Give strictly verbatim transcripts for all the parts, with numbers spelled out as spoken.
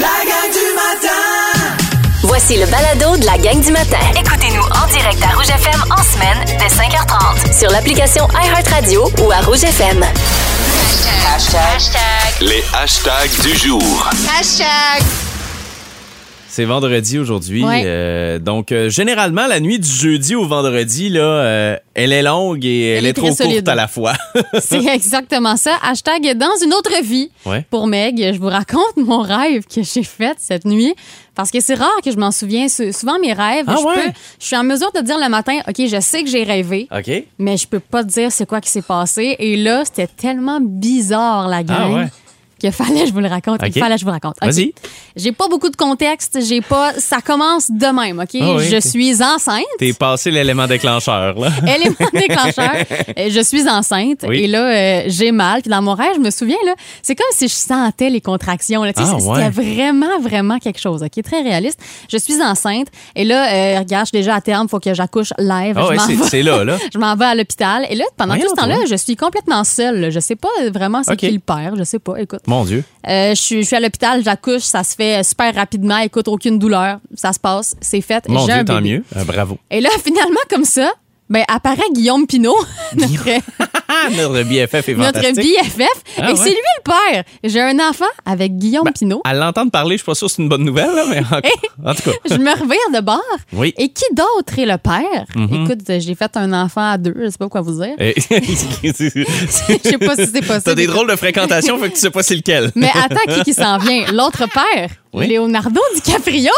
La gang du matin! Voici le balado de la gang du matin. Écoutez-nous en direct à Rouge F M en semaine dès cinq heures trente sur l'application iHeartRadio ou à Rouge F M. Hashtag. Hashtag. Les hashtags du jour. Hashtag. C'est vendredi aujourd'hui. Ouais. Euh, donc, euh, généralement, la nuit du jeudi au vendredi, là, euh, elle est longue et elle, Elle est, est trop très solide. courte à la fois. C'est exactement ça. Hashtag dans une autre vie. Ouais. Pour Meg, je vous raconte mon rêve que j'ai fait cette nuit. Parce que c'est rare que je m'en souviens. Sou- Souvent, mes rêves, Ah je, ouais? peux, je suis en mesure de dire le matin, OK, je sais que j'ai rêvé, OK? mais je peux pas te dire c'est quoi qui s'est passé. Et là, c'était tellement bizarre, la gang. Ah ouais? Qu'il fallait que je vous le raconte. OK. Il fallait que je vous raconte. OK. Vas-y. J'ai pas beaucoup de contexte. J'ai pas. Ça commence de même, OK? Ah oui. Je suis enceinte. T'es passé l'élément déclencheur, là. Élément déclencheur. Euh, Je suis enceinte Oui. et là, euh, j'ai mal. Puis dans mon rêve, je me souviens, là, c'est comme si je sentais les contractions. Là. Tu sais, Ah, C'était ouais. vraiment, vraiment quelque chose. OK? Très réaliste. Je suis enceinte et là, euh, regarde, je suis déjà à terme. Il faut que j'accouche live. Ah Je ouais, m'en c'est, vais. c'est là, là. Je m'en vais à l'hôpital. Et là, pendant Voyons tout ce temps-là, donc. je suis complètement seule. là. Je sais pas vraiment c'est OK. qui le père. Je sais pas. Écoute. Mon Dieu. Euh, je, suis, je suis à l'hôpital, j'accouche, ça se fait super rapidement. Écoute, aucune douleur. Ça se passe, c'est fait. Mon J'ai Dieu, un tant bébé. mieux. Euh, bravo. Et là, finalement, comme ça, ben, apparaît Guillaume Pinault, notre, Ah, notre B F F est notre fantastique. B F F. Ah, et ouais. c'est lui le père. J'ai un enfant avec Guillaume Ben, Pinault. À l'entendre parler, je suis pas sûr que c'est une bonne nouvelle, là, mais en, en tout cas. Je me revire de bord. Oui. Et qui d'autre est le père? Mhm. Écoute, j'ai fait un enfant à deux, je sais pas quoi vous dire. Eh, Je sais pas si c'est possible. T'as des drôles de fréquentation, fait que tu sais pas c'est lequel. Mais attends, qui, qui s'en vient? L'autre père, Oui. Leonardo DiCaprio.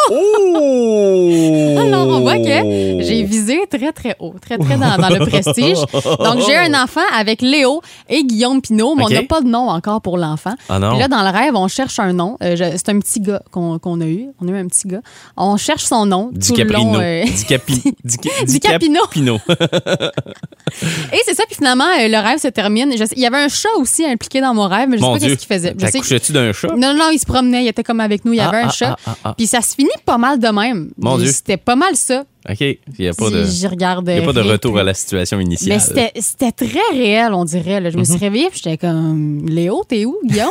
Oh! Alors, on voit que j'ai visé très, très haut, très, très dans, dans le prestige. Donc, j'ai un enfant avec Léo et Guillaume Pinault, mais OK. on n'a pas de nom encore pour l'enfant. Ah non. Puis là, dans le rêve, on cherche un nom. Euh, je- c'est un petit gars qu'on qu'on a eu. On a eu un petit gars. On cherche son nom tout le long. DiCaprino. euh, Dicapi, Dica- DiCapino. DiCapino. Et c'est ça, puis finalement, euh, le rêve se termine. Je sais- il y avait un chat aussi impliqué dans mon rêve, mais je Mon sais pas Dieu. qu'est-ce qu'il faisait. Je sais- T'accouchais-tu d'un chat? Non, non, il se promenait, il était comme avec nous, il y avait Ah, un ah, chat. ah, ah, ah. Puis ça se finit pas mal de même. Mon Et Dieu. C'était pas mal ça. OK. Il n'y a pas de, J'y regarde. il y a pas de rien retour plus. à la situation initiale. Mais c'était, c'était très réel, on dirait. Là. Je me suis réveillée et j'étais comme Léo, t'es où, Guillaume?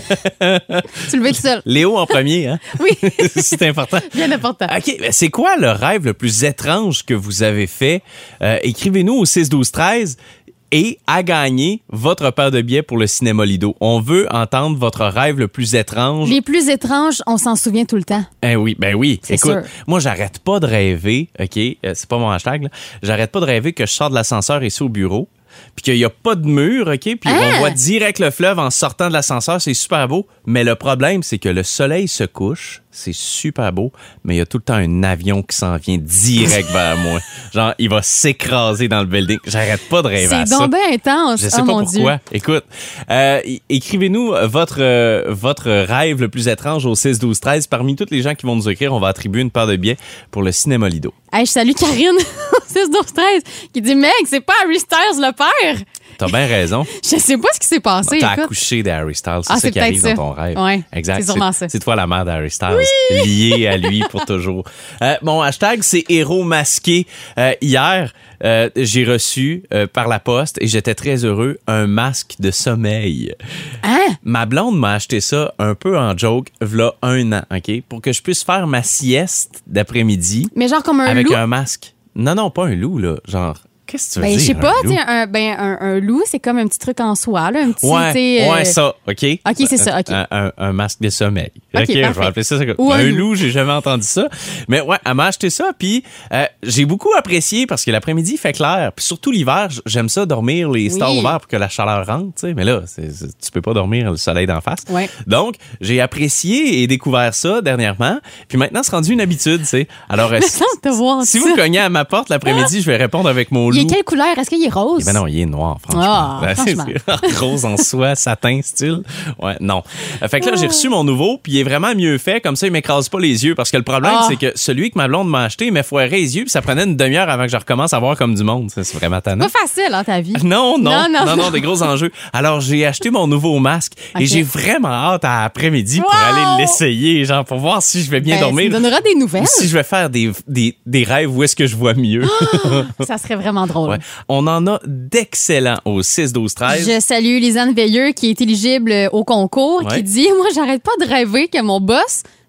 Tu le veux tout seul. Léo en premier, hein? Oui, C'est important. bien important. OK, ben c'est quoi le rêve le plus étrange que vous avez fait? Euh, écrivez-nous au six douze treize et à gagner votre paire de billets pour le cinéma Lido. On veut entendre votre rêve le plus étrange. Les plus étranges, on s'en souvient tout le temps. Eh oui, ben oui. C'est Écoute, sûr. moi, j'arrête pas de rêver, OK? euh, c'est pas mon hashtag, là. J'arrête pas de rêver que je sors de l'ascenseur ici au bureau, puis qu'il y a pas de mur, OK? Puis Ah! on voit direct le fleuve en sortant de l'ascenseur. C'est super beau. Mais le problème, c'est que le soleil se couche. C'est super beau, mais il y a tout le temps un avion qui s'en vient direct vers moi. Genre, il va s'écraser dans le building. J'arrête pas de rêver à C'est ça. donc bien intense. Je sais oh, pas mon pourquoi. Dieu. Écoute, euh, é- écrivez-nous votre euh, votre rêve le plus étrange au six douze treize. Parmi toutes les gens qui vont nous écrire, on va attribuer une paire de billets pour le cinéma Lido. Hey, je salue Karine, six douze treize, qui dit Meg, c'est pas Harry Styles le père. T'as bien raison. Je sais pas ce qui s'est passé. T'as écoute. accouché d'Harry Styles. C'est Ah, ça c'est qui peut-être arrive ça. dans ton rêve. Ouais, Exact. c'est sûrement ça. C'est toi la mère d'Harry Styles. Liée à lui pour toujours. Euh, mon hashtag, c'est héros masqué. Euh, hier, euh, j'ai reçu euh, par la poste, et j'étais très heureux, un masque de sommeil. Hein? Ma blonde m'a acheté ça un peu en joke, v'là un an, OK? Pour que je puisse faire ma sieste d'après-midi Mais genre comme un avec loup? un masque. Non, non, pas un loup, là. Genre, qu'est-ce que tu veux Ben, dire? je sais un pas, loup? tu sais, un, ben, un, un loup, c'est comme un petit truc en soie, là, un petit, Ouais, tu sais, ouais, euh, ça, OK? OK, c'est ça, OK. Un, un- un masque de sommeil. OK, OK, je vais parfait. appeler ça. ça comme- Ou un un loup. loup, j'ai jamais entendu ça. Mais ouais, elle m'a acheté ça, puis euh, j'ai beaucoup apprécié parce que l'après-midi, il fait clair. Puis surtout l'hiver, j- j'aime ça dormir les stores Oui. ouverts pour que la chaleur rentre, tu sais. Mais là, c'est- c'est- tu peux pas dormir le soleil d'en face. Ouais. Donc, j'ai apprécié et découvert ça dernièrement. Puis maintenant, c'est rendu une habitude, tu sais. Alors, euh, me si, semble te voir si ça. vous cognez à ma porte l'après-midi, je vais répondre avec mon loup. Il est quelle couleur? Est-ce qu'il est rose? Eh ben non, il est noir, franchement. Ah, Ben, franchement. c'est- Rose en soie, satin style. Ouais, non. Euh, Fait que là, j'ai reçu mon nouveau, puis il est vraiment mieux fait. Comme ça, il m'écrase pas les yeux. Parce que le problème, Ah. c'est que celui que ma blonde m'a acheté, il m'a foiré les yeux, puis ça prenait une demi-heure avant que je recommence à voir comme du monde. Ça, c'est vraiment tannant. Pas facile, hein, ta vie. Non, non, Non, non, non, non, non. des gros enjeux. Alors, j'ai acheté mon nouveau masque Ok. et j'ai vraiment hâte à après-midi pour Wow! aller l'essayer, genre, pour voir si je vais bien Ben, dormir. Tu me donneras des nouvelles. Ou si je vais faire des, des, des rêves où est-ce que je vois mieux. Ça serait vraiment drôle. Ouais. On en a d'excellents au six douze treize. Je salue Lisanne Veilleux qui est éligible au concours, Ouais. qui dit « Moi, j'arrête pas de rêver que mon boss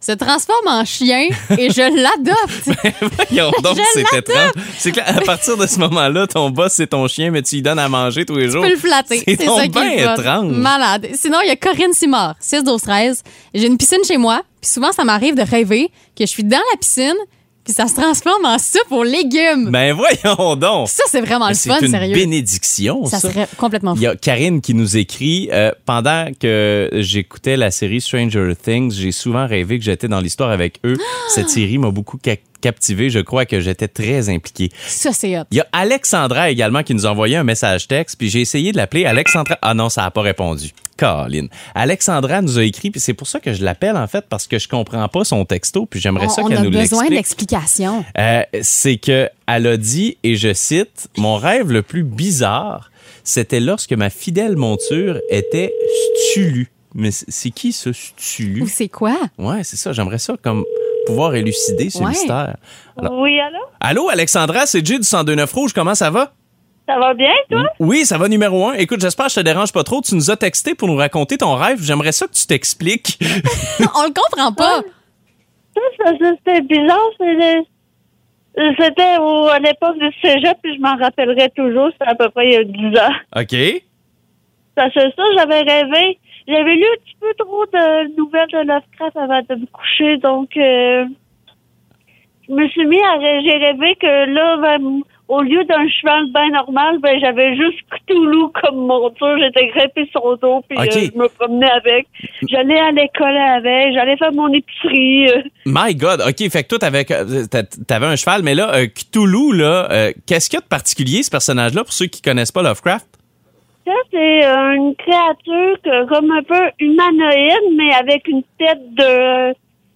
se transforme en chien et je l'adopte. Voyons donc, Je c'est l'adopte. étrange. C'est que à partir de ce moment-là, ton boss, c'est ton chien, mais tu lui donnes à manger tous les jours. Tu peux le flatter. C'est C'est donc ça qui est bien le fun. étrange. Malade. Sinon, il y a Corinne Simard, six douze treize. J'ai une piscine chez moi, puis souvent, ça m'arrive de rêver que je suis dans la piscine, puis ça se transforme en soupe aux légumes. Ben voyons donc. Ça, c'est vraiment le C'est fun, une sérieux. bénédiction, ça. Ça serait complètement Il fou. y a Karine qui nous écrit euh, pendant que j'écoutais la série Stranger Things, j'ai souvent rêvé que j'étais dans l'histoire avec eux. Cette série m'a beaucoup ca- captivé. Je crois que j'étais très impliqué. Ça, c'est hot. Il y a Alexandra également qui nous a envoyé un message texte, puis j'ai essayé de l'appeler. Alexandra. Ah non, ça n'a pas répondu. Caroline. Alexandra nous a écrit, puis c'est pour ça que je l'appelle en fait, parce que je comprends pas son texto, puis j'aimerais ça On, on qu'elle a nous besoin l'explique. d'explications. Euh, c'est que elle a dit, et je cite, « Mon rêve le plus bizarre, c'était lorsque ma fidèle monture était stulue. » Mais c'est c'est qui ce stulu? Ou c'est quoi? Ouais, c'est ça. J'aimerais ça comme pouvoir élucider ce Ouais. mystère. Alors- Oui, allô? Allô, Alexandra, c'est Jay du cent deux neuf Rouge. Comment ça va? Ça va bien, toi? Oui, ça va numéro un. Écoute, j'espère que je te dérange pas trop. Tu nous as texté pour nous raconter ton rêve. J'aimerais ça que tu t'expliques. On le comprend pas. Ça, ça, ça, c'était bizarre. C'était, c'était au, à l'époque du cégep, puis je m'en rappellerai toujours. C'était à peu près il y a dix ans. OK. Ça, c'est ça, j'avais rêvé. J'avais lu un petit peu trop de nouvelles de Lovecraft avant de me coucher, donc euh, je me suis mis à rê- j'ai rêvé que là, ben, au lieu d'un cheval bien normal, ben j'avais juste Cthulhu comme monture. J'étais grimpée sur le dos, puis OK. euh, je me promenais avec. J'allais à l'école avec, j'allais faire mon épicerie. euh. My God. OK, fait que toi, t'avais, t'a- t'avais un cheval, mais là, euh, Cthulhu, là, euh, qu'est-ce qu'il y a de particulier, ce personnage-là, pour ceux qui connaissent pas Lovecraft? Ça, c'est euh, une créature que, comme un peu humanoïde, mais avec une tête de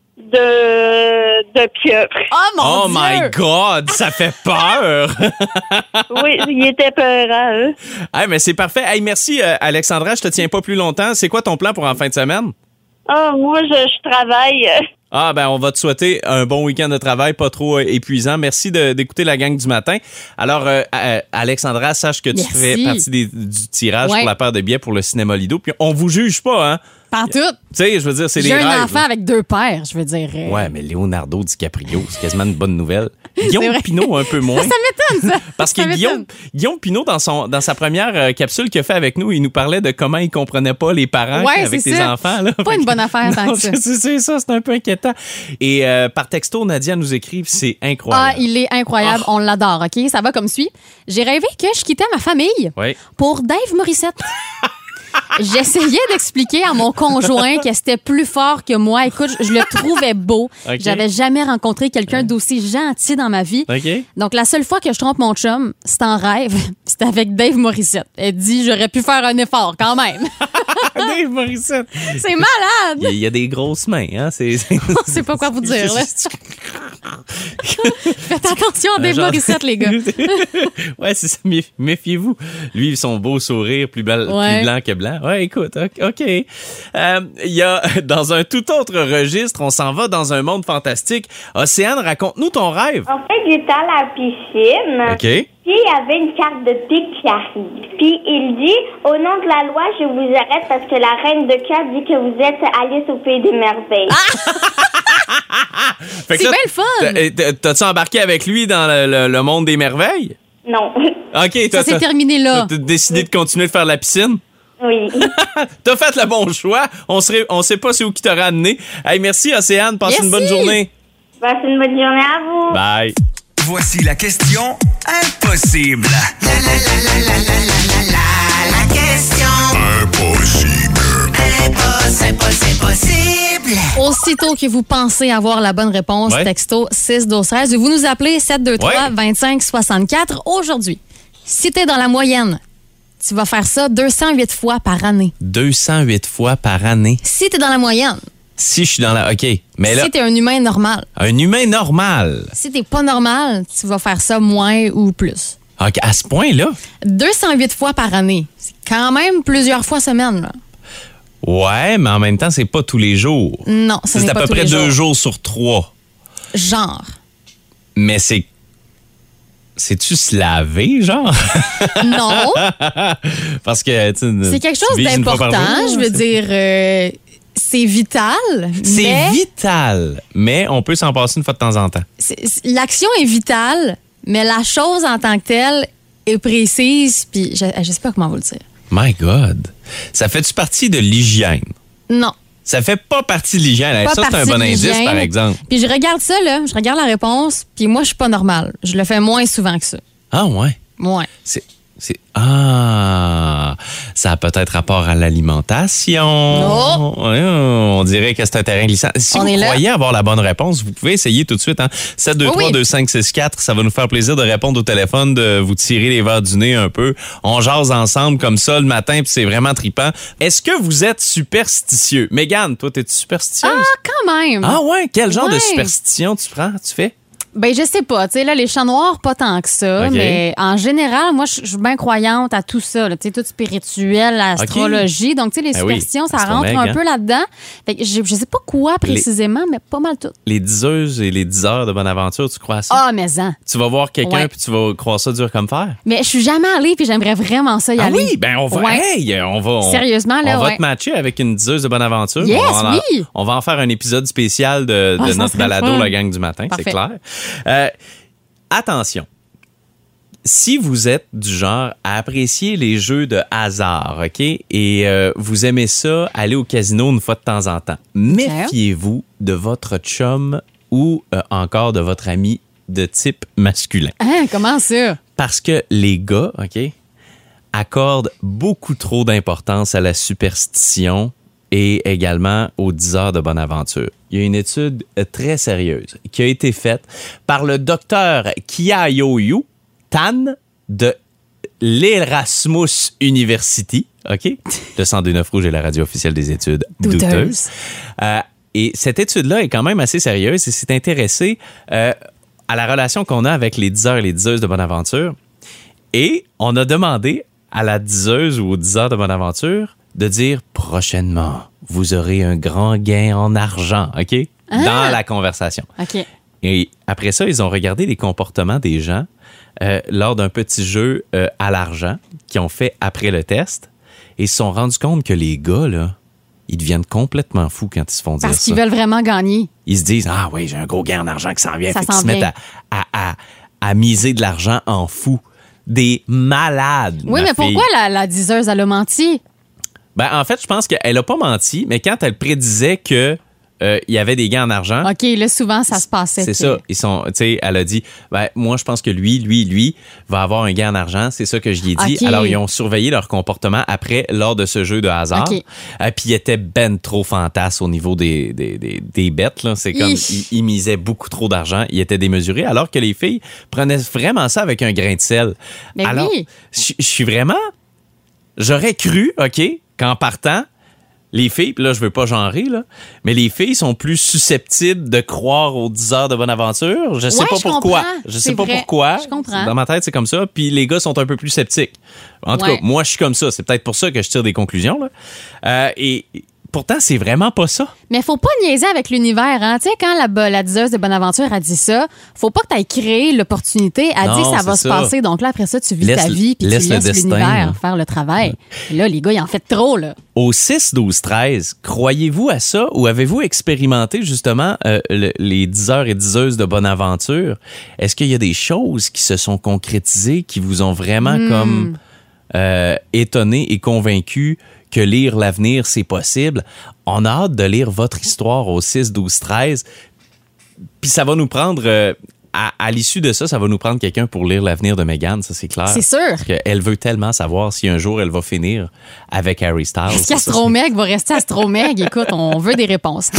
de de pieuvre. Oh mon Oh Dieu! my God, ça fait peur! Oui, il était peurant, hein. Hey, mais c'est parfait. Hey, merci, euh, Alexandra. Je te tiens pas plus longtemps. C'est quoi ton plan pour en fin de semaine? Ah, moi, je, je travaille. Ah, ben, on va te souhaiter un bon week-end de travail, pas trop euh, épuisant. Merci de- d'écouter la gang du matin. Alors, euh, euh, Alexandra, sache que tu Merci. fais partie des- du tirage Ouais. pour la paire de billets pour le cinéma Lido. Puis on vous juge pas, hein? Pantoute. Tu sais, je veux dire, c'est des J'ai rêves. un enfant avec deux pères, je veux dire. euh, Ouais, mais Leonardo DiCaprio, c'est quasiment une bonne nouvelle. Guillaume vrai. Pinot, un peu moins. Ça m'étonne, ça. Parce que Ça Guillaume, m'étonne. Guillaume Pinot, dans, son, dans sa première euh, capsule qu'il a fait avec nous, il nous parlait de comment il comprenait pas les parents Ouais, avec c'est tes ça. enfants. Là. Pas une bonne affaire, tant Non, que ça. c'est, c'est ça, c'est un peu inquiétant. Et euh, par texto, Nadia nous écrit, c'est Ah, incroyable. il est incroyable. On l'adore, OK? Ça va comme suit. J'ai rêvé que je quittais ma famille Oui. pour Dave Morissette. J'essayais d'expliquer à mon conjoint que c'était plus fort que moi. Écoute, je le trouvais beau. OK. J'avais jamais rencontré quelqu'un d'aussi gentil dans ma vie. OK. Donc, la seule fois que je trompe mon chum, c'est en rêve. C'est avec Dave Morissette. Elle dit, j'aurais pu faire un effort quand même. Dave Morissette. C'est malade! Il y, a, il y a des grosses mains, hein? C'est, c'est... On sait pas quoi vous dire, là. Faites attention à Dave Genre- Morissette, les gars. Ouais, c'est ça. méf- Méfiez-vous. Lui, son beau sourire, plus, blanc, Ouais. plus blanc que blanc. Ouais, écoute, OK. OK. Euh, Il y a, dans un tout autre registre, on s'en va dans un monde fantastique. Océane, raconte-nous ton rêve. En fait, j'étais à la piscine. OK. Puis il y avait une carte de pique qui arrive. Puis il dit, au nom de la loi, je vous arrête parce que la reine de cœur dit que vous êtes Alice au pays des merveilles. Fait que C'est là, bien le fun. t'as- t'as- T'as-tu embarqué avec lui dans le, le- le monde des merveilles? Non. OK. Ça t'as- s'est t'as- terminé là. T'as décidé de continuer de faire la piscine? Oui. T'as fait le bon choix. On serait, on sait pas c'est où qui t'aura amené. Hey, merci, Océane. Passe une bonne Merci. journée. Passez une bonne journée à vous. Bye. Voici la question impossible. La la la la la la la la la la question impossible. Impossible, impossible, impossible. Aussitôt que vous pensez avoir la bonne réponse, Ouais. texto six douze treize, vous nous appelez sept deux trois, vingt-cinq soixante-quatre. Aujourd'hui, si t'es dans la moyenne, tu vas faire ça deux cent huit fois par année. deux cent huit fois par année. Si t'es dans la moyenne, Si je suis dans la... OK. Mais là, si t'es un humain normal. un humain normal. Si t'es pas normal, tu vas faire ça moins ou plus. OK, à ce point-là? deux cent huit fois par année. C'est quand même plusieurs fois semaine, là. Ouais, mais en même temps, c'est pas tous les jours. Non, ce C'est n'est à pas peu tous près les deux jours. jours sur trois. Genre. Mais c'est... C'est-tu se laver, genre? Non. Parce que, tu sais, C'est quelque tu chose vises une fois par d'important. jour, Je veux c'est- dire, euh, c'est vital. C'est mais vital, mais on peut s'en passer une fois de temps en temps. c'est- c'est- l'action est vitale, mais la chose en tant que telle est précise, puis je, je sais pas comment vous le dire. My God. Ça fait-tu partie de l'hygiène? Non. Ça fait pas partie de l'hygiène. Pas Ça, c'est un partie bon de indice, l'hygiène. par exemple. Puis je regarde ça, là, je regarde la réponse, puis moi, je suis pas normale. Je le fais moins souvent que ça. Ah, ouais. Ouais. C'est. c'est ah, ça a peut-être rapport à l'alimentation. Oh! Ouais, on dirait que c'est un terrain glissant. Si On vous est là. croyez avoir la bonne réponse, vous pouvez essayer tout de suite. Hein? sept deux trois Oui. deux cinq six quatre, ça va nous faire plaisir de répondre au téléphone, de vous tirer les verres du nez un peu. On jase ensemble comme ça le matin, puis c'est vraiment trippant. Est-ce que vous êtes superstitieux? Mégane, toi, t'es superstitieuse? Ah, quand même. Ah ouais? Quel genre de Ouais. superstition tu prends, tu fais? Ben, je sais pas. Tu sais, là, les chats noirs, pas tant que ça. OK. Mais en général, moi, je je suis bien croyante à tout ça. là. Tu sais, tout spirituel, l'astrologie. Donc, tu sais, les Ben oui, superstitions, ça astromègue, rentre un hein. peu là-dedans. Fait que je, je sais pas quoi précisément, mais pas mal tout. Les diseuses et les diseurs de Bonaventure, tu crois à ça? Ah, mais en. Tu vas voir quelqu'un Ouais. puis tu vas croire ça dur comme fer? Mais je suis jamais allée, puis j'aimerais vraiment ça y Ah aller. oui, ben on va, Ouais. hey, on va, on, Sérieusement, là, on va ouais. te matcher avec une diseuse de Bonaventure. Yes, on va en, oui. On va en faire un épisode spécial de, de Ah, ça notre serait balado, fun. la gang du matin, c'est Parfait. clair. Euh, attention. Si vous êtes du genre à apprécier les jeux de hasard, OK, et euh, vous aimez ça, aller au casino une fois de temps en temps, méfiez-vous de votre chum ou euh, encore de votre ami de type masculin. Hein, comment ça? Parce que les gars, OK, accordent beaucoup trop d'importance à la superstition et également aux dix heures de Bonaventure. Il y a une étude euh, très sérieuse qui a été faite par le docteur Kiayoyu Tan de l'Erasmus University, OK? Le cent deux neuf Rouge est la radio officielle des études Douteuses. douteuses. Euh, et cette étude-là est quand même assez sérieuse et s'est intéressée euh, à la relation qu'on a avec les diseurs et les diseuses de Bonaventure. Et on a demandé à la diseuse ou au diseur de Bonaventure de dire prochainement, vous aurez un grand gain en argent, OK? Ah! Dans la conversation. OK. Et après ça, ils ont regardé les comportements des gens euh, lors d'un petit jeu euh, à l'argent qu'ils ont fait après le test. Et ils se sont rendus compte que les gars, là, ils deviennent complètement fous quand ils se font dire Parce ça. qu'ils veulent vraiment gagner. Ils se disent, ah oui, j'ai un gros gain en argent qui s'en vient. Ça Fait qu'ils s'en se mettent vient. à, à, à, à miser de l'argent en fou. Des malades. Oui, ma mais pourquoi fille. la, la diseuse, elle a menti? Ben, en fait, je pense qu'elle a pas menti, mais quand elle prédisait que euh, il y avait des gains en argent, OK, là, souvent, ça se passait. c'est tu sais. ça. Ils sont, tu sais, elle a dit, ben, moi, je pense que lui, lui, lui va avoir un gain en argent. C'est ça que je lui ai dit. OK. Alors, ils ont surveillé leur comportement après, lors de ce jeu de hasard. OK. Euh, Puis, ils étaient ben trop fantasses au niveau des, des, des, des bêtes, là. C'est comme, Hi. ils, ils misaient beaucoup trop d'argent. Ils étaient démesurés, alors que les filles prenaient vraiment ça avec un grain de sel. Mais alors, oui. je je suis vraiment, j'aurais cru, OK, qu'en partant, les filles, puis là, je veux pas genrer, là, mais les filles sont plus susceptibles de croire aux dix heures de Bonaventure. Je sais Ouais, pas je pourquoi. comprends. Je sais C'est pas vrai. pourquoi. Je comprends. Dans ma tête, c'est comme ça. Puis les gars sont un peu plus sceptiques. En tout Ouais. cas, moi, je suis comme ça. C'est peut-être pour ça que je tire des conclusions, là. Euh, et pourtant, c'est vraiment pas ça. Mais faut pas niaiser avec l'univers. Hein? Tu sais, quand la, bo- la diseuse de Bonaventure a dit ça, faut pas que tu aies créé l'opportunité. Elle Non, dit que ça c'est va se ça. passer. Donc là, après ça, tu vis Laisse- ta vie puis tu laisse le laisses destin, l'univers là. faire le travail. Et là, les gars, ils en font trop, là. Au six, douze, treize, croyez-vous à ça ou avez-vous expérimenté justement euh, le- les diseurs et diseuses de Bonaventure? Est-ce qu'il y a des choses qui se sont concrétisées, qui vous ont vraiment Hmm. comme euh, étonné et convaincu que lire l'avenir, c'est possible? On a hâte de lire votre histoire au six, douze, treize. Puis ça va nous prendre... euh, à, à l'issue de ça, ça va nous prendre quelqu'un pour lire l'avenir de Meghan, ça c'est clair. C'est sûr. Parce qu'elle veut tellement savoir si un jour elle va finir avec Harry Styles. Est-ce Ça, qu'Astromeg va rester Astromeg? Écoute, on veut des réponses.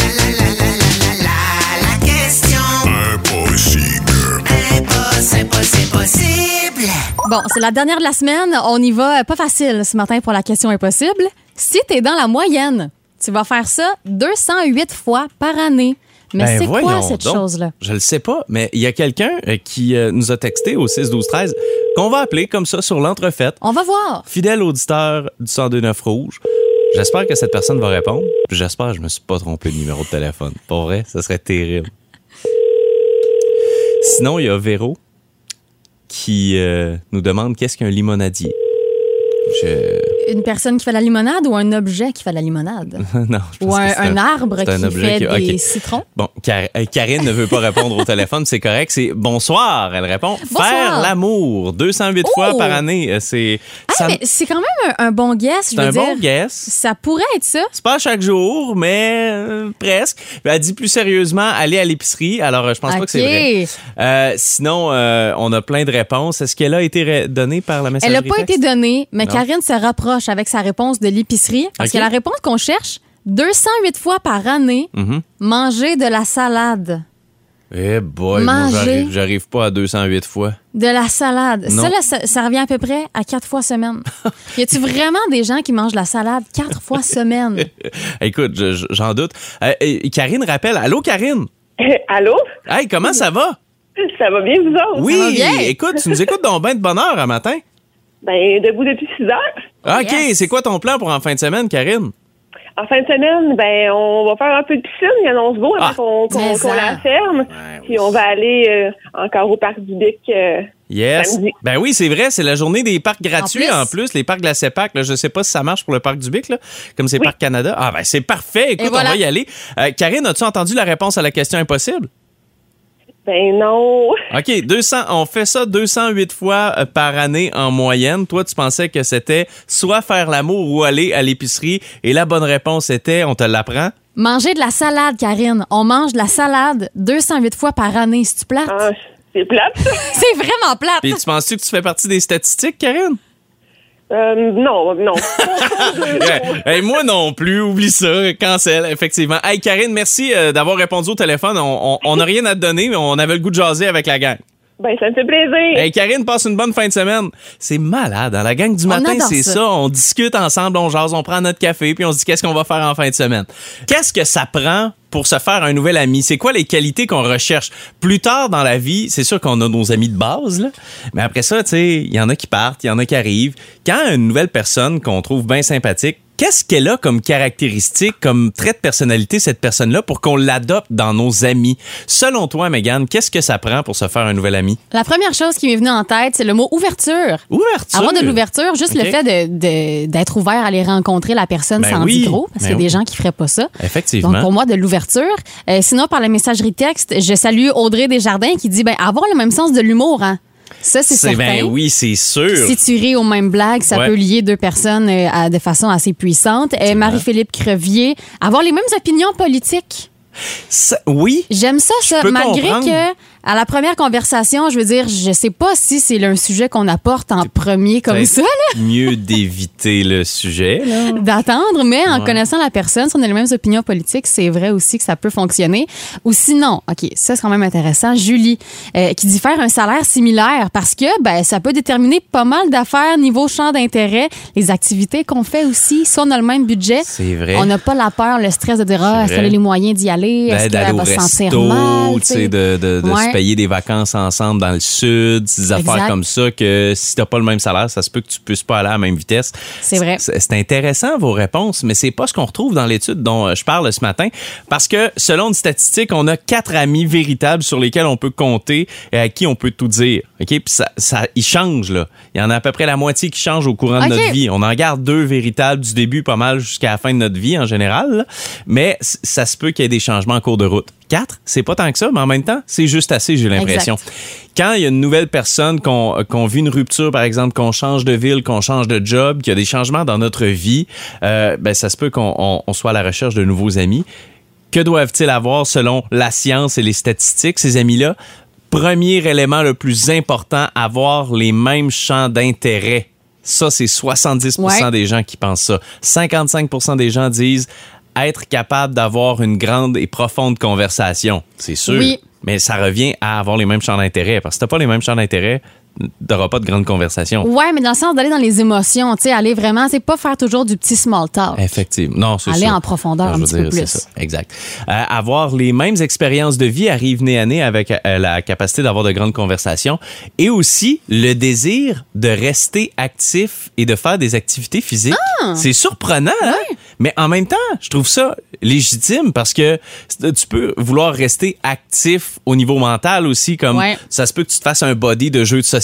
La question impossible. Impossible, possible, possible. Bon, c'est la dernière de la semaine. On y va pas facile ce matin pour la question impossible. Si t'es dans la moyenne, tu vas faire ça deux cent huit fois par année. Mais Ben c'est quoi voyons cette donc. chose-là? Je le sais pas, mais il y a quelqu'un euh, qui euh, nous a texté au six douze treize qu'on va appeler comme ça sur l'entrefaite. On va voir. Fidèle auditeur du cent deux neuf Rouge. J'espère que cette personne va répondre. Puis j'espère que je me suis pas trompé de numéro de téléphone. Pour vrai, ça serait terrible. Sinon, il y a Véro qui euh, nous demande qu'est-ce qu'un limonadier. Je... une personne qui fait la limonade ou un objet qui fait la limonade? Non, je pense Ou un, que c'est un arbre c'est un qui objet fait qui- des ok. citrons? Bon, Car- euh, Karine ne veut pas répondre au téléphone, c'est correct. C'est bonsoir, elle répond. Bonsoir. Faire l'amour deux cent huit Oh! fois par année, euh, c'est Ah, ça- mais c'est quand même un, un bon guess, je c'est veux un dire. bon guess. Ça pourrait être ça. C'est pas chaque jour, mais euh, presque. Elle dit plus sérieusement, aller à l'épicerie. Alors, euh, je pense pas que c'est vrai. OK. Euh, sinon, euh, on a plein de réponses. Est-ce qu'elle a été ré- donnée par la Elle messagerie n'a pas texte? été donnée, mais Non. Karine se rapproche avec sa réponse de l'épicerie. Parce OK. que la réponse qu'on cherche, deux cent huit fois par année, Mhm. manger de la salade. Eh boy, moi, Manger. j'arrive, j'arrive pas à deux cent huit fois. De la salade. Non. Ça, là, ça, ça revient à peu près à quatre fois semaine. Y a-tu vraiment des gens qui mangent de la salade quatre fois semaine? Écoute, je- je- j'en doute. Euh, et Karine rappelle. Allô, Karine? Allô? Hey, comment ça va? Ça va bien, vous autres? Oui, va bien? écoute, tu nous écoutes dans ben de bonne heure un matin. Ben, debout depuis six heures. OK, Yes. c'est quoi ton plan pour en fin de semaine, Karine? En fin de semaine, ben, on va faire un peu de piscine. Il annonce beau avant Ah. qu'on qu'on- Mais qu'on ça. la ferme. Ouais, Puis on va aller euh, encore au parc du Bic. euh, Yes. Samedi. Ben oui, c'est vrai, c'est la journée des parcs gratuits en En plus, plus. les parcs de la CEPAC. Là, je sais pas si ça marche pour le parc du Bic, là, comme c'est Oui. Parc Canada. Ah ben c'est parfait, écoute, Et voilà. on va y aller. Euh, Karine, as-tu entendu la réponse à la question impossible? Ben non. OK, deux cents, on fait ça deux cent huit fois euh, par année en moyenne. Toi, tu pensais que c'était soit faire l'amour ou aller à l'épicerie. Et la bonne réponse était, on te l'apprend. Manger de la salade, Karine. On mange de la salade deux cent huit fois par année. C'est-tu plate? Ah, c'est plate, ça. C'est vraiment plate. Puis tu penses-tu que tu fais partie des statistiques, Karine? Euh, non, non. Ouais. Hey, moi non plus, oublie ça, cancel, effectivement. Hey Karine, merci euh, d'avoir répondu au téléphone. On n'a rien à te donner, mais on avait le goût de jaser avec la gang. Ben, ça me fait plaisir. Hey Karine, passe une bonne fin de semaine. C'est malade, dans la gang du On matin, adore c'est ça. ça. On discute ensemble, on jase, on prend notre café, puis on se dit qu'est-ce qu'on va faire en fin de semaine. Qu'est-ce que ça prend pour se faire un nouvel ami? C'est quoi les qualités qu'on recherche? Plus tard dans la vie, c'est sûr qu'on a nos amis de base, là. Mais après ça, tu sais, il y en a qui partent, il y en a qui arrivent. Quand une nouvelle personne qu'on trouve bien sympathique, qu'est-ce qu'elle a comme caractéristique, comme trait de personnalité, cette personne-là, pour qu'on l'adopte dans nos amis? Selon toi, Mégane, qu'est-ce que ça prend pour se faire un nouvel ami? La première chose qui m'est venue en tête, c'est le mot ouverture. Ouverture. Avoir de l'ouverture, juste OK. le fait de- de- d'être ouvert à aller rencontrer la personne, Ben ça en oui. dit gros, parce Ben qu'il y a oui. des gens qui feraient pas ça. Effectivement. Donc, pour moi, de l'ouverture. Euh, sinon, par la messagerie texte, je salue Audrey Desjardins qui dit, ben, avoir le même sens de l'humour, hein. Ça, c'est certain. Ben oui, c'est sûr. Si tu ris aux mêmes blagues, ça Ouais. peut lier deux personnes euh, à- de façon assez puissante. Euh, Marie-Philippe Crevier, avoir les mêmes opinions politiques. Ça- oui. J'aime ça, ça. peux Malgré comprendre. que, à la première conversation, je veux dire, je sais pas si c'est un sujet qu'on apporte en premier comme Peut-être ça, là, mieux d'éviter le sujet. là. d'attendre, mais en Ouais. connaissant la personne, si on a les mêmes opinions politiques, c'est vrai aussi que ça peut fonctionner. Ou sinon, OK, ça c'est quand même intéressant, Julie, euh, qui dit faire un salaire similaire parce que ben, ça peut déterminer pas mal d'affaires niveau champ d'intérêt, les activités qu'on fait aussi. Si on a le même budget, C'est vrai. on n'a pas la peur, le stress de dire, ah, est-ce vrai. qu'elle a les moyens d'y aller? Est-ce Ben, d'aller qu'elle au va se sentir resto, mal? tu sais, de, de, de Ouais. se payer des vacances ensemble dans le sud, des affaires Exact. comme ça, que si t'as pas le même salaire, ça se peut que tu puisses pas aller à la même vitesse. C'est vrai. C'est c'est intéressant vos réponses, mais c'est pas ce qu'on retrouve dans l'étude dont euh, je parle ce matin, parce que selon une statistique, on a quatre amis véritables sur lesquels on peut compter et à qui on peut tout dire. Ok, puis ça, ça, ils changent là. Il y en a à peu près la moitié qui changent au courant de Ok. notre vie. On en garde deux véritables du début, pas mal jusqu'à la fin de notre vie en général, là. Mais c- ça se peut qu'il y ait des changements en cours de route. Quatre, c'est pas tant que ça, mais en même temps, c'est juste assez, j'ai l'impression. Quand il y a une nouvelle personne, qu'on qu'on vit une rupture, par exemple, qu'on change de ville, qu'on change de job, qu'il y a des changements dans notre vie, euh, ben ça se peut qu'on on, on soit à la recherche de nouveaux amis. Que doivent-ils avoir selon la science et les statistiques, ces amis-là? Premier élément le plus important, avoir les mêmes champs d'intérêt. Ça, c'est soixante-dix pour cent Ouais. des gens qui pensent ça. cinquante-cinq pour cent des gens disent être capable d'avoir une grande et profonde conversation. C'est sûr. Oui. Mais ça revient à avoir les mêmes champs d'intérêt. Parce que si t'as pas les mêmes champs d'intérêt, t'auras pas de grande conversation. Ouais, mais dans le sens d'aller dans les émotions, tu sais, aller vraiment, c'est pas faire toujours du petit small talk. Effectivement. Non, c'est Aller ça. en profondeur Non, un je petit veux peu dire, plus. c'est ça. Exact. Euh, avoir les mêmes expériences de vie arrive nez à nez avec euh, la capacité d'avoir de grandes conversations et aussi le désir de rester actif et de faire des activités physiques. Ah! C'est surprenant, hein? Mais en même temps, je trouve ça légitime parce que tu peux vouloir rester actif au niveau mental aussi, comme Ouais. ça se peut que tu te fasses un body de jeu de société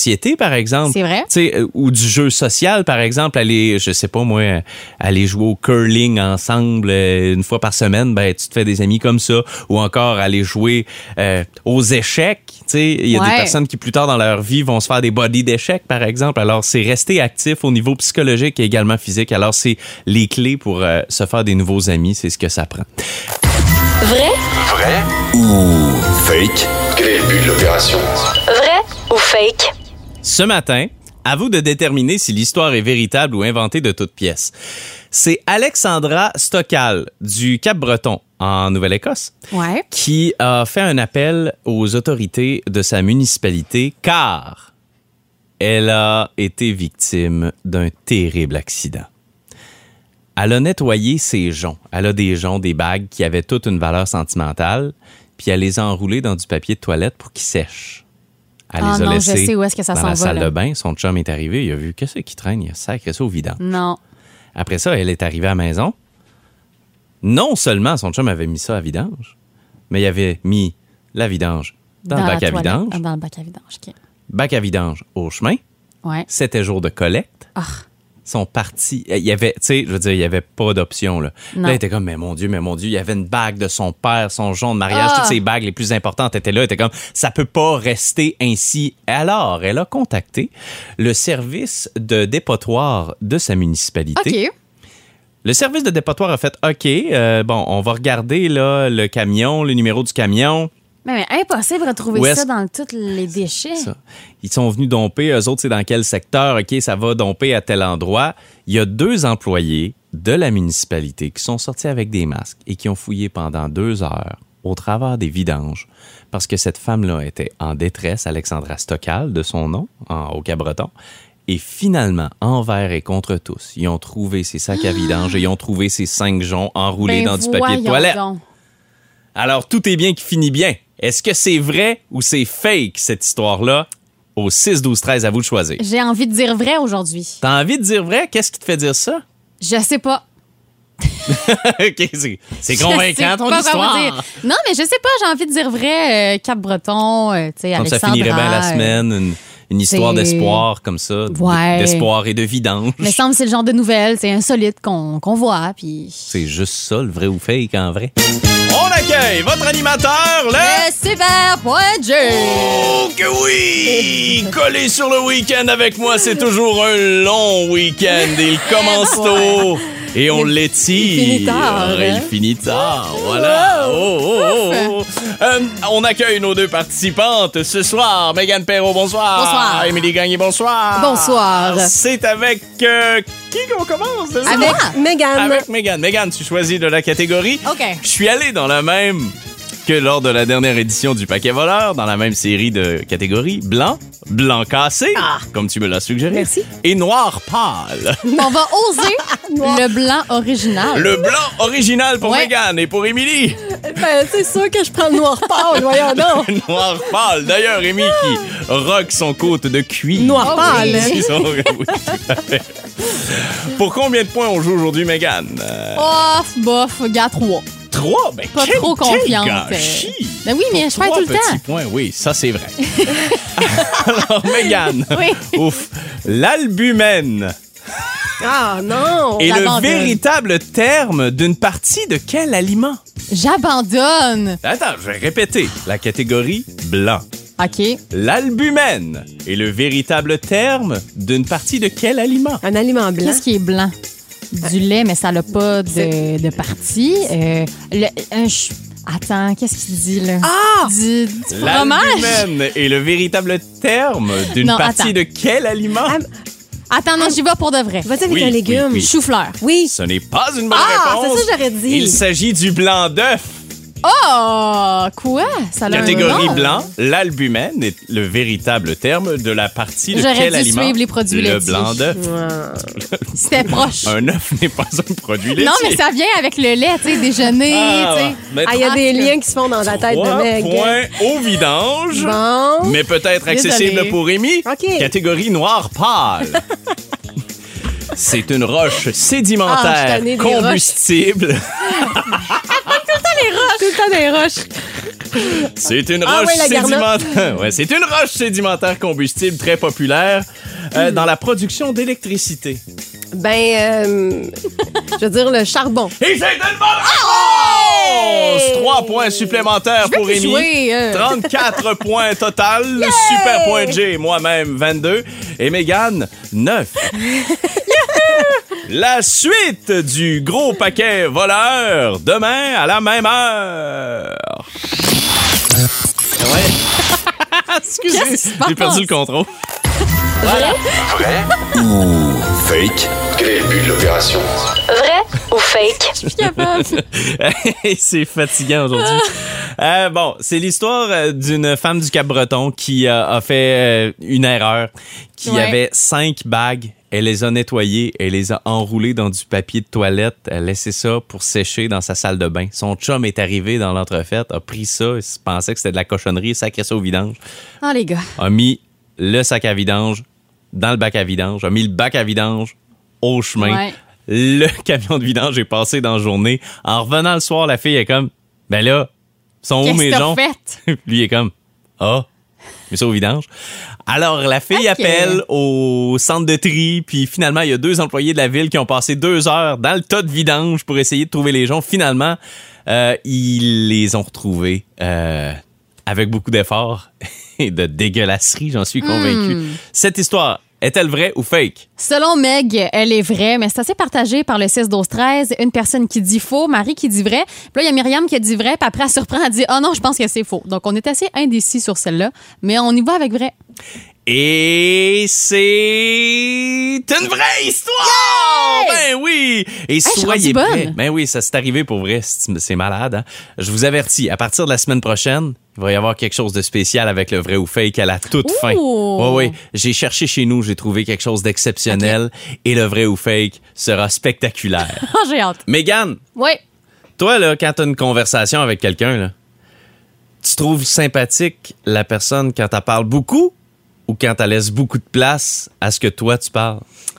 société, par exemple. C'est vrai. Tu sais, euh, ou du jeu social, par exemple. Aller, je sais pas moi, euh, aller jouer au curling ensemble euh, une fois par semaine, ben tu te fais des amis comme ça. Ou encore aller jouer euh, aux échecs. Tu sais, il y a Ouais. des personnes qui plus tard dans leur vie vont se faire des bodies d'échecs, par exemple. Alors, c'est rester actif au niveau psychologique et également physique. Alors, c'est les clés pour euh, se faire des nouveaux amis. C'est ce que ça prend. Vrai? Vrai ou fake? Quel est le but de l'opération? Vrai ou fake? Ce matin, à vous de déterminer si l'histoire est véritable ou inventée de toutes pièces. C'est Alexandra Stockal du Cap-Breton, en Nouvelle-Écosse, Ouais. qui a fait un appel aux autorités de sa municipalité car elle a été victime d'un terrible accident. Elle a nettoyé ses joncs. Elle a des joncs, des bagues qui avaient toute une valeur sentimentale, puis elle les a enroulés dans du papier de toilette pour qu'ils sèchent. Elle Ah les a non, je laissés sais où est-ce que ça dans s'en la va, salle là. de bain. Son chum est arrivé, il a vu qu'est-ce qui traîne, il a sacré ça au vidange. Non. Après ça, elle est arrivée à la maison. Non seulement son chum avait mis ça à vidange, mais il avait mis la vidange dans, le la bac à toilette. vidange. Ah, dans le bac à vidange, OK. Bac à vidange au chemin. Ouais. C'était jour de collecte. Ah. Ils sont partis. Il y avait, tu sais, je veux dire, il y avait pas d'option, là. Non. Là, il était comme, mais mon Dieu, mais mon Dieu, il y avait une bague de son père, son jonc de mariage, Ah. toutes ces bagues les plus importantes étaient là. Il était comme, ça peut pas rester ainsi. Alors, elle a contacté le service de dépotoir de sa municipalité. OK. Le service de dépotoir a fait, OK, euh, bon, on va regarder, là, le camion, le numéro du camion. Mais, mais impossible de retrouver Où est-ce- ça dans tous les déchets. Ça. Ils sont venus domper, eux autres, c'est dans quel secteur, OK, ça va domper à tel endroit. Il y a deux employés de la municipalité qui sont sortis avec des masques et qui ont fouillé pendant deux heures au travers des vidanges parce que cette femme-là était en détresse, Alexandra Stockal, de son nom, en, au Cap-Breton. Et finalement, envers et contre tous, ils ont trouvé ces sacs à vidange et ils ont trouvé ces cinq joncs enroulés Ben dans du papier de voyons toilette. donc. Alors, tout est bien qui finit bien. Est-ce que c'est vrai ou c'est fake, cette histoire-là? Au six douze treize, à vous de choisir. J'ai envie de dire vrai aujourd'hui. T'as envie de dire vrai? Qu'est-ce qui te fait dire ça? Je sais pas. OK, c'est, c'est convaincant, Je sais ton pas histoire. comment dire. Non, mais je sais pas, j'ai envie de dire vrai. euh, Cap-Breton, euh, tu sais, Comme ça Alexandra. finirait bien la euh, semaine, une, une histoire c'est- d'espoir comme ça, d- Ouais. d'espoir et de vidange. Mais semble que c'est le genre de nouvelle, c'est insolite qu'on qu'on voit, puis... C'est juste ça, le vrai ou fake, en vrai. On accueille votre animateur, le... Le Cyber.J. Oh que oui! Collé sur le week-end avec moi, c'est toujours un long week-end. Il commence tôt et on l'étire. il finit tard, hein? Il finit tard, voilà. Oh, oh, oh, oh. Euh, on accueille nos deux participantes ce soir. Mégane Perrault, bonsoir. Bonsoir. Émilie Gagné, bonsoir. Bonsoir. C'est avec euh, qui qu'on commence? c'est ça? Avec Mégane. Avec Mégane. Mégane, tu choisis de la catégorie. OK. Je suis allé dans la même que lors de la dernière édition du Paquet voleur, dans la même série de catégories. Blanc, blanc cassé, comme tu me l'as suggéré. Merci. Et noir pâle. On va oser le blanc original. Le blanc original pour Ouais. Mégane et pour Émilie. Ben, c'est sûr que je prends le noir pâle, voyons donc. Noir pâle. D'ailleurs, Émilie qui rock son côte de cuir. Noir pâle. Ils sont- oui, tout à fait. Pour combien de points on joue aujourd'hui, Mégane? Euh, Off, bof, gars trois. Trois? Ben, Pas quel- trop quel confiante. gâchis. Ben oui, mais Pour je perds trois tout le petits temps. points, oui, ça c'est vrai. Alors, Mégane, Oui. ouf, l'albumène Ah, non. est le j'abandonne. véritable terme d'une partie de quel aliment? J'abandonne. Attends, je vais répéter. La catégorie blanc. OK. L'albumène est le véritable terme d'une partie de quel aliment? Un aliment blanc. Qu'est-ce qui est blanc? Du lait, mais ça n'a pas de, de partie. Euh, le- un ch- Attends, qu'est-ce qu'il dit, là? Ah! Du, du fromage? L'albumène est le véritable terme d'une Non, partie attends. de quel aliment? Ah, Attends, non, j'y vais pour de vrai. Vas-y avec Oui, un oui, légume. oui. Chou-fleur. Oui. Ce n'est pas une bonne Ah, réponse. c'est ça que j'aurais dit. Il s'agit du blanc d'œuf. Oh! Quoi? Ça a un Catégorie nom. blanc, l'albumène est le véritable terme de la partie de J'aurais quel dû aliment? suivre les produits Le laitiers. blanc d'œuf. C'était proche. Un œuf n'est pas un produit laitier. Non, mais ça vient avec le lait, tu sais, déjeuner, Ah, tu sais. mais Ah, il y a Ah, des c'est- liens qui se font dans la tête de trois Meg. points au vidange, Bon. mais peut-être accessible Désolée. pour Rémi. OK. Catégorie noir pâle. C'est une roche Ah, je suis sédimentaire tannée des combustible. C'est tout le temps des roches. C'est une Ah roche ouais, la garnotte. sédimentaire. Ouais, c'est une roche sédimentaire combustible très populaire euh, dans la production d'électricité. Ben, euh, je veux dire le charbon. Et c'est une bonne réponse! Trois points supplémentaires pour plus Rémi. jouer, euh. trente-quatre points total. Super point J, moi-même, vingt-deux. Et Mégane, neuf. La suite du gros paquet voleur, demain à la même heure. Ouais. Excusez, Qu'est-ce qui se j'ai perdu le contrôle. Vrai ou fake? Quel est le but de l'opération? Vrai ou fake? Je suis capable. C'est fatigant aujourd'hui. Euh, bon, c'est l'histoire euh, d'une femme du Cap-Breton qui euh, a fait euh, une erreur, qui Ouais. avait cinq bagues. Elle les a nettoyées, elle les a enroulées dans du papier de toilette, elle a laissé ça pour sécher dans sa salle de bain. Son chum est arrivé dans l'entrefaite, a pris ça, il pensait que c'était de la cochonnerie, sacré ça au vidange, Ah, les gars. a mis le sac à vidange dans le bac à vidange, a mis le bac à vidange au chemin. Ouais. Le camion de vidange est passé dans la journée. En revenant le soir, la fille est comme, ben là, sont où Qu'est-ce mes que t'as joncs? fait? Lui est comme, ah, mais ça au vidange. Alors, la fille Ok. appelle au centre de tri, puis finalement, il y a deux employés de la ville qui ont passé deux heures dans le tas de vidange pour essayer de trouver les joncs. Finalement, euh, ils les ont retrouvés euh, avec beaucoup d'efforts et de dégueulasserie, j'en suis convaincu. Hmm. Cette histoire, est-elle vraie ou fake? Selon Meg, elle est vraie, mais c'est assez partagé par le six douze treize. Une personne qui dit faux, Marie qui dit vrai. Puis là, il y a Myriam qui a dit vrai, puis après, elle surprend, elle dit « Oh non, je pense que c'est faux ». Donc, on est assez indécis sur celle-là, mais on y va avec vrai. Et c'est une vraie histoire! Ben oui! Et je suis soyez rendue prêts. bonne. Ben oui, ça s'est arrivé pour vrai. C'est c'est malade. Hein? Je vous avertis, à partir de la semaine prochaine, il va y avoir quelque chose de spécial avec le vrai ou fake à la toute Ouh! fin. Oui, oui. J'ai cherché chez nous, j'ai trouvé quelque chose d'exceptionnel et le vrai ou fake sera spectaculaire. Ah, j'ai hâte. Mégane, Oui. toi, là, quand tu as une conversation avec quelqu'un, là, tu trouves sympathique la personne quand elle parle beaucoup ou quand elle laisse beaucoup de place à ce que toi, tu parles?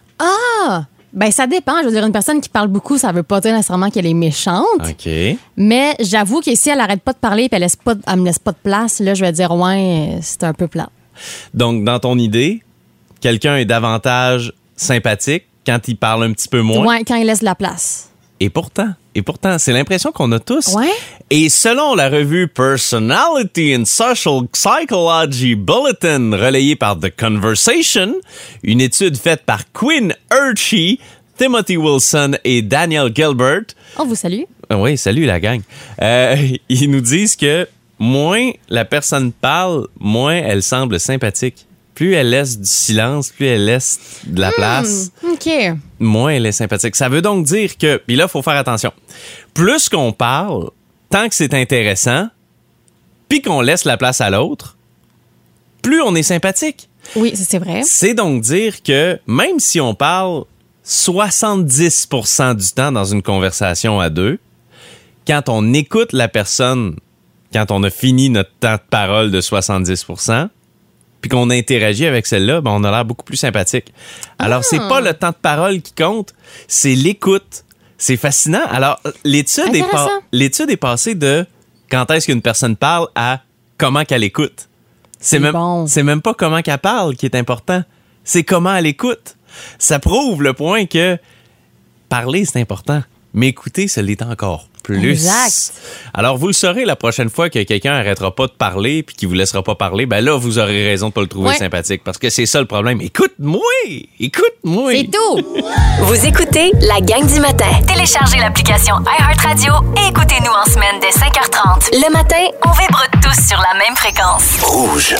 Ah! Ben, ça dépend. Je veux dire, une personne qui parle beaucoup, ça veut pas dire nécessairement qu'elle est méchante. OK. Mais j'avoue que si elle arrête pas de parler et elle, laisse pas, elle me laisse pas de place, là, je vais dire, ouais, c'est un peu plat. Donc, dans ton idée, quelqu'un est davantage sympathique quand il parle un petit peu moins. Ouais, quand il laisse de la place. Et pourtant, et pourtant, c'est l'impression qu'on a tous. Ouais. Et selon la revue Personality and Social Psychology Bulletin, relayée par The Conversation, une étude faite par Quinn Urchie, Timothy Wilson et Daniel Gilbert. On vous salue. Ah oui, salut la gang. Euh, ils nous disent que moins la personne parle, moins elle semble sympathique. Plus elle laisse du silence, plus elle laisse de la place, OK. moins elle est sympathique. Ça veut donc dire que, puis là, il faut faire attention, plus qu'on parle, tant que c'est intéressant, puis qu'on laisse la place à l'autre, plus on est sympathique. Oui, ça, c'est vrai. C'est donc dire que même si on parle soixante-dix pour cent du temps dans une conversation à deux, quand on écoute la personne, quand on a fini notre temps de parole de soixante-dix pour cent, puis qu'on interagit avec celle-là, ben on a l'air beaucoup plus sympathique. Alors, c'est pas le temps de parole qui compte, c'est l'écoute. C'est fascinant. Alors, l'étude est, pa- l'étude est passée de quand est-ce qu'une personne parle à comment qu'elle écoute. C'est, C'est même, bon. c'est même pas comment qu'elle parle qui est important. C'est comment elle écoute. Ça prouve le point que parler, c'est important, mais écouter, ça l'est encore plus. Exact. Alors, vous le saurez la prochaine fois que quelqu'un arrêtera pas de parler puis qu'il vous laissera pas parler, ben là, vous aurez raison de pas le trouver Ouais. sympathique parce que c'est ça le problème. Écoute-moi! Écoute-moi! C'est tout! Vous écoutez la gang du matin. Téléchargez l'application iHeartRadio et écoutez-nous en semaine dès cinq heures trente. Le matin, on vibre tous sur la même fréquence. Rouge.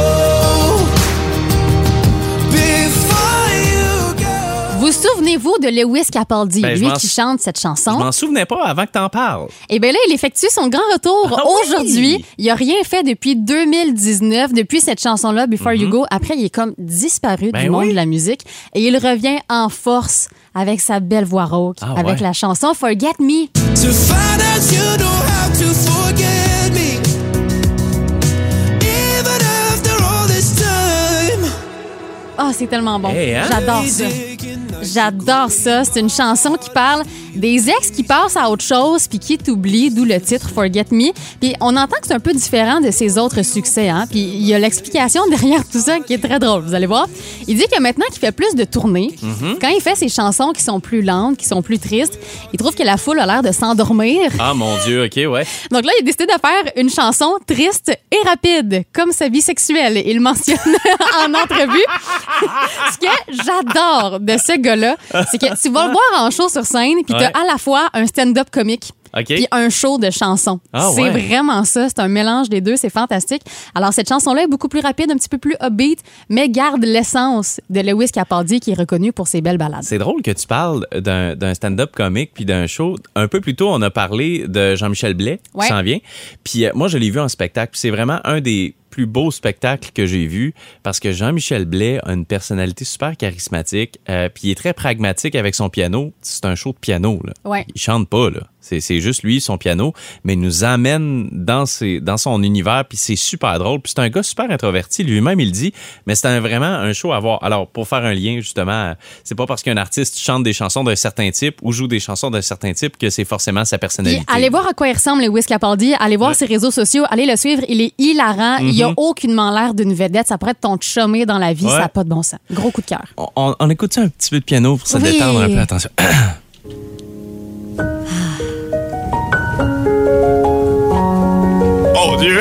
Vous souvenez-vous de Lewis Capaldi, Ben, je lui m'en qui sou- chante cette Je chanson? m'en souvenais pas avant que t'en parles. Eh bien là, il effectue son grand retour Ah oui! aujourd'hui. Il a rien fait depuis deux mille dix-neuf, depuis cette chanson-là, Before You Go. Après, il est comme disparu Ben du monde oui. de la musique. Et il revient en force avec sa belle voix rauque, Ah avec ouais. la chanson Forget Me. To find out you don't have to forget me. Even after all this time. Ah, c'est tellement bon. Hey, hein? J'adore ça. Taking J'adore ça. C'est une chanson qui parle des ex qui passent à autre chose puis qui t'oublient, d'où le titre Forget Me. Puis on entend que c'est un peu différent de ses autres succès. Hein? Puis il y a l'explication derrière tout ça qui est très drôle. Vous allez voir. Il dit que maintenant qu'il fait plus de tournées, mm-hmm. quand il fait ses chansons qui sont plus lentes, qui sont plus tristes, il trouve que la foule a l'air de s'endormir. Ah mon Dieu, OK, ouais. Donc là, il a décidé de faire une chanson triste et rapide, comme sa vie sexuelle. Il mentionne en entrevue. Ce que j'adore de ce gars-là, c'est que tu vas le voir en show sur scène, puis tu as à la fois un stand-up comique. Okay. Puis un show de chansons. Ah, c'est ouais. vraiment ça. C'est un mélange des deux. C'est fantastique. Alors, cette chanson-là est beaucoup plus rapide, un petit peu plus upbeat, mais garde l'essence de Lewis Capaldi, qui est reconnu pour ses belles ballades. C'est drôle que tu parles d'un, d'un stand-up comique puis d'un show. Un peu plus tôt, on a parlé de Jean-Michel Blais, ouais. qui s'en vient. Puis euh, moi, je l'ai vu en spectacle. Puis c'est vraiment un des plus beaux spectacles que j'ai vu parce que Jean-Michel Blais a une personnalité super charismatique euh, puis il est très pragmatique avec son piano. C'est un show de piano, là. Ouais. Il chante pas, là. C'est, c'est juste lui, son piano, mais il nous amène dans, ses, dans son univers, puis c'est super drôle. Puis c'est un gars super introverti, lui-même, il le dit, mais c'est un, vraiment un show à voir. Alors, pour faire un lien, justement, c'est pas parce qu'un artiste chante des chansons d'un certain type ou joue des chansons d'un certain type que c'est forcément sa personnalité. Puis, allez voir à quoi il ressemble Lewis Capaldi, allez voir ouais. ses réseaux sociaux, allez le suivre, il est hilarant, mm-hmm. il a aucunement l'air d'une vedette, ça pourrait être ton chumé dans la vie, ouais. ça n'a pas de bon sens. Gros coup de cœur. On, on, on écoute un petit peu de piano pour se oui. détendre un peu, attention. Oh Dieu!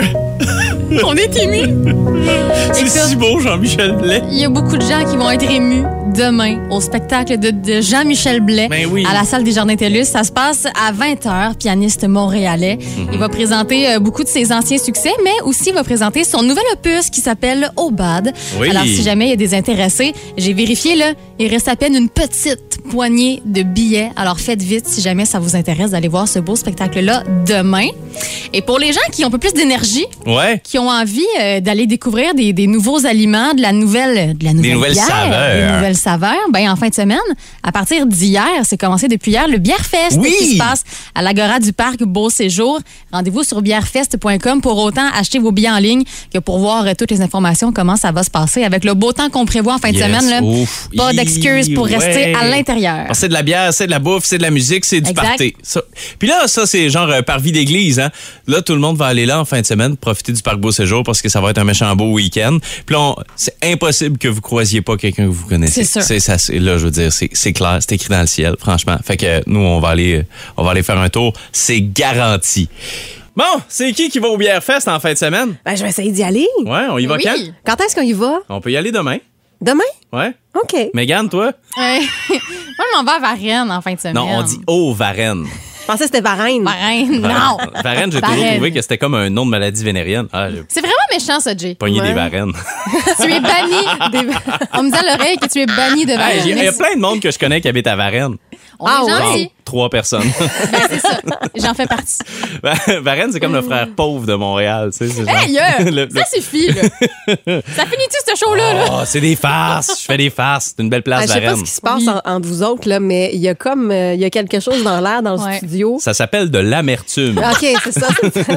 On est émus! C'est Écoute, si beau, Jean-Michel Blais. Il y a beaucoup de gens qui vont être émus demain au spectacle de, de Jean-Michel Blais ben oui. à la salle des Jardins TELUS. Ça se passe à vingt heures, pianiste montréalais. Mm-hmm. Il va présenter euh, beaucoup de ses anciens succès, mais aussi il va présenter son nouvel opus qui s'appelle Oh Bad. Oui. Alors, si jamais il y a des intéressés, j'ai vérifié, là, il reste à peine une petite poignée de billets. Alors, faites vite si jamais ça vous intéresse d'aller voir ce beau spectacle-là demain. Et pour les gens qui ont un peu plus d'énergie, ouais. qui ont envie euh, d'aller découvrir des, des nouveaux aliments, de la nouvelle, de la nouvelle des nouvelles bière, saveurs. Des nouvelles saveurs, ben en fin de semaine, à partir d'hier, c'est commencé depuis hier, le Bièrefest oui. qui se passe à l'Agora du Parc Beau Séjour. Rendez-vous sur bièrefest point com pour autant acheter vos billets en ligne que pour voir euh, toutes les informations, comment ça va se passer avec le beau temps qu'on prévoit en fin yes. de semaine. Là, Ouf. pas d'excuses pour ouais. rester à l'intérieur. Alors, c'est de la bière, c'est de la bouffe, c'est de la musique, c'est du exact. party. Ça. Puis là, ça, c'est genre euh, par vie d'église. Hein. Là, tout le monde va aller là en fin de semaine, profiter du Parc Beau Séjour parce que ça va être un méchant beau week-end. Puis là, on, c'est impossible que vous croisiez pas quelqu'un que vous connaissez. C'est sûr. C'est, ça, c'est, là, je veux dire, c'est, c'est clair, c'est écrit dans le ciel, franchement. Fait que nous, on va aller, on va aller faire un tour. C'est garanti. Bon, c'est qui qui va au Bièrefest en fin de semaine? Ben, je vais essayer d'y aller. Ouais, on y va oui. quand? Quand est-ce qu'on y va? On peut y aller demain. Demain? Ouais. OK. Mégane, toi? Ouais. Moi, je m'en vais à Varennes en fin de semaine. Non, on dit au Varennes. Je pensais que c'était Varennes. Varennes, non. Varennes, j'ai Varennes. toujours trouvé que c'était comme un nom de maladie vénérienne. Ah, j'ai c'est vraiment méchant, ça, Jay. pogné ouais. des Varennes. Tu es banni. Des... On me dit à l'oreille que tu es banni de Varennes. Il hey, y a plein de monde que je connais qui habite à Varennes. On ah, est gentils. Wow, trois personnes. Ben, c'est ça. J'en fais partie. Varennes, c'est comme le frère pauvre de Montréal. Tu sais, c'est genre... Hey, yeah. le, le... Ça suffit, là. Ça finit-tu, ce show-là? Là? Oh, c'est des farces. Je fais des farces. C'est une belle place, ah, je sais Varennes. pas ce qui se passe oui. en, entre vous autres, là, mais il y a comme euh, il y a quelque chose dans l'air, dans le ouais. studio. Ça s'appelle de l'amertume. OK, c'est ça.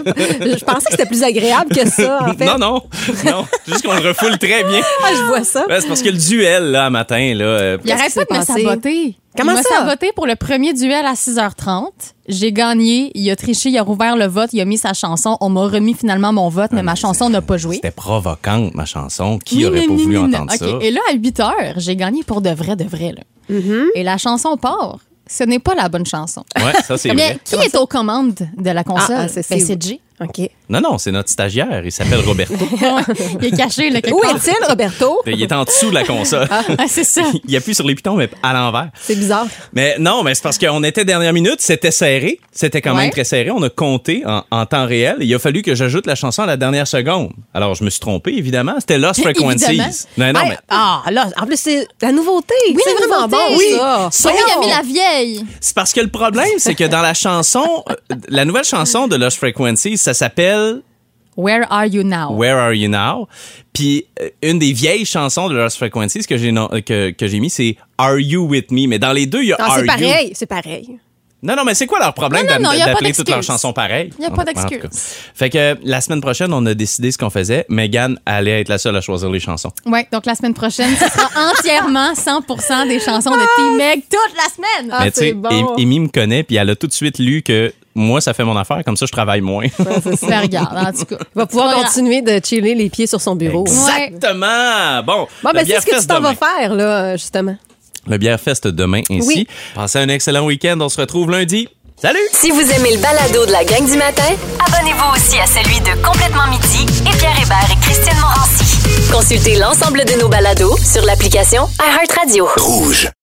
Je pensais que c'était plus agréable que ça, en fait. Non, non. Non. Juste qu'on le refoule très bien. Ah, je vois ça. Ouais, c'est parce que le duel, là, matin, là. Euh, Il arrête pas de me saboter. Comment il m'a ça? saboté pour le premier duel à six heures trente. J'ai gagné. Il a triché, il a rouvert le vote, il a mis sa chanson. On m'a remis finalement mon vote, mais, mais ma chanson n'a pas joué. C'était provocante, ma chanson. Qui oui, aurait mais, pas mais, voulu mais, entendre okay. ça? Et là, à huit heures, j'ai gagné pour de vrai, de vrai. Là. Mm-hmm. Et la chanson part. Ce n'est pas la bonne chanson. Ouais, ça, c'est mais vrai. qui est aux commandes de la console? Ah, ah, c'est, ben, c'est Jay. OK. Non, non, c'est notre stagiaire. Il s'appelle Roberto. Il est caché, là, quelque Où part. est-il, Roberto? Il est en dessous de la console. Ah, c'est ça. Il appuie sur les pitons, mais à l'envers. C'est bizarre. Mais non, mais c'est parce qu'on était dernière minute, c'était serré. C'était quand ouais. même très serré. On a compté en, en temps réel. Il a fallu que j'ajoute la chanson à la dernière seconde. Alors, je me suis trompé, évidemment. C'était Lost Frequencies. Non, non, hey, mais... Ah, là, en plus, c'est la nouveauté. Oui, c'est la vraiment nouveauté. bon, oui. ça. Ça, oui, il a mis la vieille. C'est parce que le problème, c'est que dans la chanson, la nouvelle chanson de Lost Frequencies, ça s'appelle... Where Are You Now? Where Are You Now? Puis euh, une des vieilles chansons de Lost Frequencies que j'ai, no- que, que j'ai mis, c'est Are You With Me? Mais dans les deux, il y a Non, Are c'est You. pareil, c'est pareil. Non, non, mais c'est quoi leur problème Non, non, non, d'am- y a pas d'appeler toutes leurs d'excuse. chansons pareilles? Y a pas En- en tout d'excuse. cas. Fait que la semaine prochaine, on a décidé ce qu'on faisait. Megan allait être la seule à choisir les chansons. Oui, donc la semaine prochaine, ce sera entièrement cent pour cent des chansons de Team Meg toute la semaine. Ah, mais tu sais, c'est bon. Amy Amy me connaît, puis elle a tout de suite lu que moi, ça fait mon affaire, comme ça, je travaille moins. Ben, regarde, en tout cas. Il va pouvoir C'est pas continuer de chiller les pieds sur son bureau. Exactement! Bon, Bon, le ben, c'est Bière ce que tu Fest t'en demain. vas faire, là, justement. Le Bière Fest demain ainsi. Oui. Passez un excellent week-end. On se retrouve lundi. Salut! Si vous aimez le balado de la gang du matin, abonnez-vous aussi à celui de Complètement Midi et Pierre Hébert et Christine Morancy. Consultez l'ensemble de nos balados sur l'application iHeartRadio. Rouge.